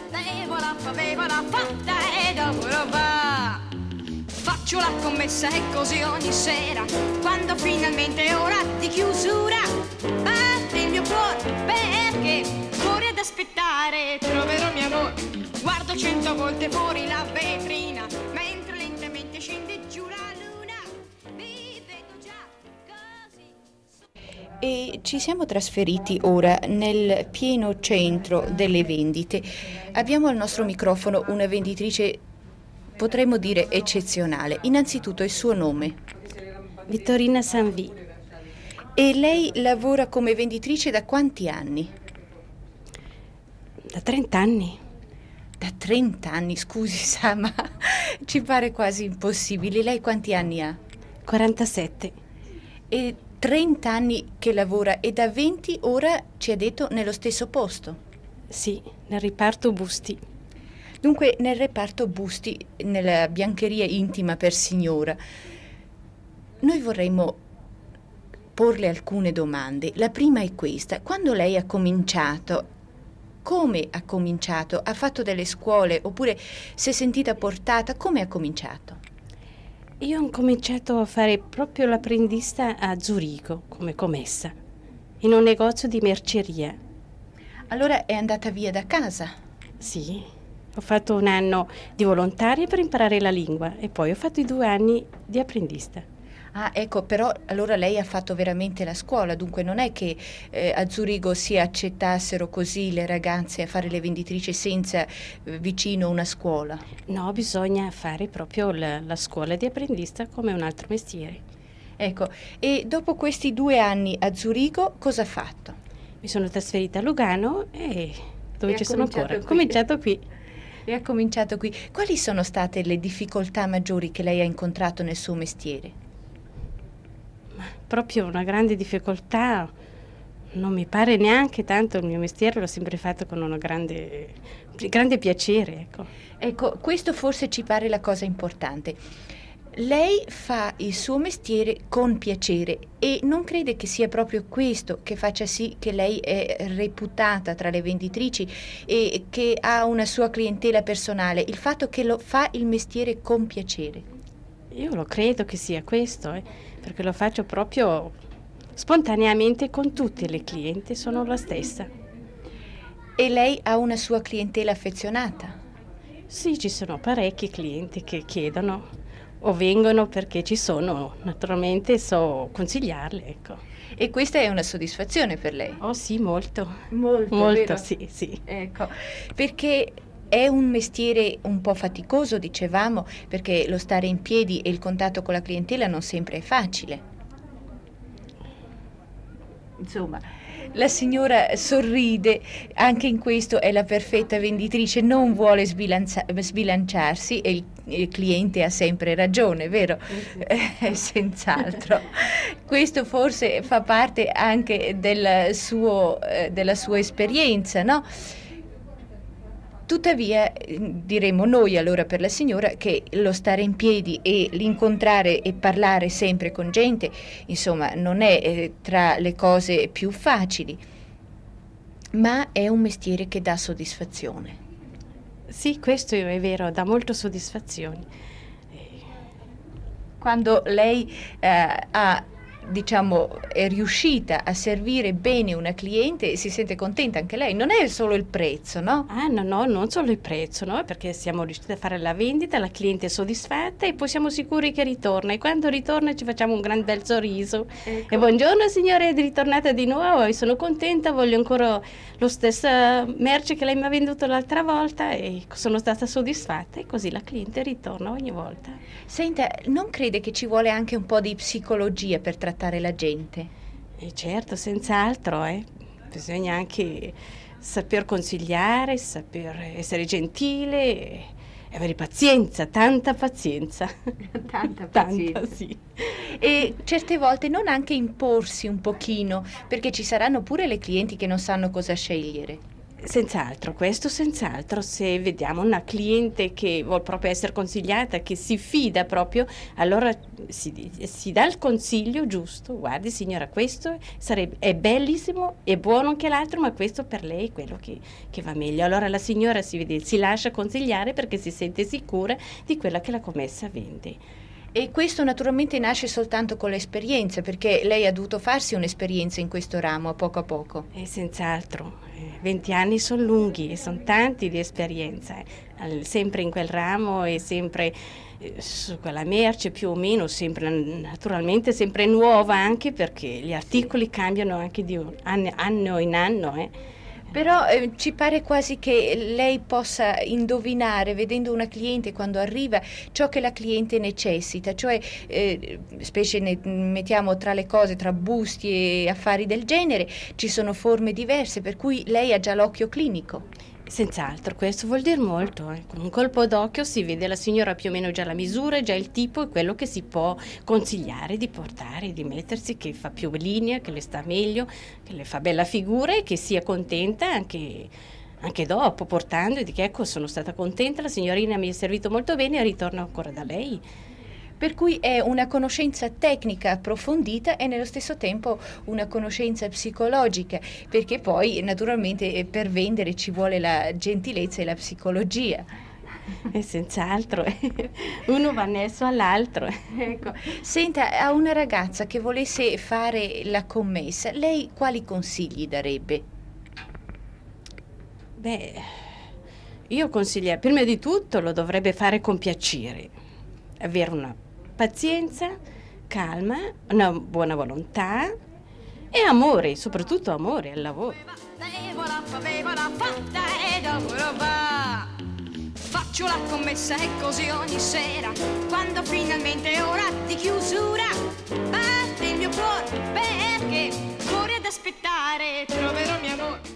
Bevola fatta e dopo va. Faccio la commessa e così ogni sera, quando finalmente è ora di chiusura, batte il mio cuore perché fuori ad aspettare troverò il mio amore. Guardo 100 volte fuori la vetrina, mentre lentamente scende giù la luna. Mi vedo già così. E ci siamo trasferiti ora nel pieno centro delle vendite. Abbiamo al nostro microfono una venditrice, potremmo dire eccezionale. Innanzitutto il suo nome. Vittorina Sanvi. E lei lavora come venditrice da quanti anni? Da 30 anni. Da 30 anni, scusi, sa, ma ci pare quasi impossibile. Lei quanti anni ha? 47. E 30 anni che lavora e da 20 ora ci ha detto nello stesso posto. Sì, nel reparto busti. Dunque nel reparto busti, nella biancheria intima per signora. Noi vorremmo porle alcune domande. La prima è questa: quando lei ha cominciato, come ha cominciato? Ha fatto delle scuole oppure si è sentita portata? Come ha cominciato? Io ho cominciato a fare proprio l'apprendista a Zurigo come commessa, in un negozio di merceria. Allora è andata via da casa? Sì, ho fatto un anno di volontaria per imparare la lingua e poi ho fatto i 2 anni di apprendista. Ah, ecco, però allora lei ha fatto veramente la scuola, dunque non è che a Zurigo si accettassero così le ragazze a fare le venditrici senza vicino una scuola. No, bisogna fare proprio la scuola di apprendista come un altro mestiere. Ecco, e dopo questi 2 anni a Zurigo cosa ha fatto? Mi sono trasferita a Lugano e dove E ci ha sono cominciato ancora. Ho qui. cominciato qui. E ha cominciato qui. Quali sono state le difficoltà maggiori che lei ha incontrato nel suo mestiere? Proprio una grande difficoltà, non mi pare neanche tanto, il mio mestiere l'ho sempre fatto con un grande piacere, ecco. Ecco, questo forse ci pare la cosa importante. Lei fa il suo mestiere con piacere e non crede che sia proprio questo che faccia sì che lei è reputata tra le venditrici e che ha una sua clientela personale, il fatto che lo fa il mestiere con piacere? Io lo credo che sia questo, perché lo faccio proprio spontaneamente con tutte le clienti, sono la stessa. E lei ha una sua clientela affezionata? Sì, ci sono parecchi clienti che chiedono o vengono perché ci sono, naturalmente so consigliarle, ecco. E questa è una soddisfazione per lei? Oh sì, molto. Molto, Molto, vero? sì. Ecco, perché è un mestiere un po' faticoso, dicevamo, perché lo stare in piedi e il contatto con la clientela non sempre è facile. Insomma, la signora sorride, anche in questo è la perfetta venditrice, non vuole sbilanciarsi e il cliente ha sempre ragione, vero? Senz'altro. Questo forse fa parte anche della sua esperienza, no? Tuttavia, diremo noi allora per la signora che lo stare in piedi e l'incontrare e parlare sempre con gente, insomma, non è tra le cose più facili, ma è un mestiere che dà soddisfazione. Sì, questo è vero, dà molto soddisfazione. Quando lei è riuscita a servire bene una cliente, si sente contenta anche lei. Non è solo il prezzo, no? Ah, no, non solo il prezzo, no? Perché siamo riusciti a fare la vendita, la cliente è soddisfatta e poi siamo sicuri che ritorna. E quando ritorna ci facciamo un gran bel sorriso. Ecco. E buongiorno signore, è ritornata di nuovo e sono contenta, voglio ancora lo stesso merce che lei mi ha venduto l'altra volta e sono stata soddisfatta e così la cliente ritorna ogni volta. Senta, non crede che ci vuole anche un po' di psicologia per trattare la gente? E certo, senz'altro, bisogna anche saper consigliare, saper essere gentile e avere pazienza, tanta pazienza. Tanta pazienza. Tanta, sì. E certe volte non anche imporsi un pochino, perché ci saranno pure le clienti che non sanno cosa scegliere. Senz'altro, questo senz'altro. Se vediamo una cliente che vuole proprio essere consigliata, che si fida proprio, allora si dà il consiglio giusto. Guardi signora, questo è bellissimo, è buono anche l'altro, ma questo per lei è quello che va meglio. Allora la signora si lascia consigliare perché si sente sicura di quella che la commessa vende. E questo naturalmente nasce soltanto con l'esperienza, perché lei ha dovuto farsi un'esperienza in questo ramo a poco. E senz'altro, 20 anni sono lunghi e sono tanti di esperienza, sempre in quel ramo e sempre su quella merce più o meno, sempre naturalmente sempre nuova, anche perché gli articoli cambiano anche di anno in anno. Però ci pare quasi che lei possa indovinare, vedendo una cliente quando arriva, ciò che la cliente necessita, cioè specie mettiamo tra le cose, tra busti e affari del genere, ci sono forme diverse, per cui lei ha già l'occhio clinico. Senz'altro, questo vuol dire molto. Con un colpo d'occhio si vede la signora più o meno già la misura, già il tipo e quello che si può consigliare di portare, di mettersi, che fa più linea, che le sta meglio, che le fa bella figura e che sia contenta anche dopo, portando e di che ecco sono stata contenta, la signorina mi è servito molto bene e ritorno ancora da lei. Per cui è una conoscenza tecnica approfondita e nello stesso tempo una conoscenza psicologica, perché poi naturalmente per vendere ci vuole la gentilezza e la psicologia. E senz'altro, uno va annesso all'altro. Ecco. Senta, a una ragazza che volesse fare la commessa, lei quali consigli darebbe? Beh, io consiglio, prima di tutto lo dovrebbe fare con piacere, avere una pazienza, calma, una buona volontà e amore, soprattutto amore al lavoro. Faccio la commessa e così ogni sera, quando finalmente è ora di chiusura, batte il mio cuore perché fuori ad aspettare troverò il mio amore.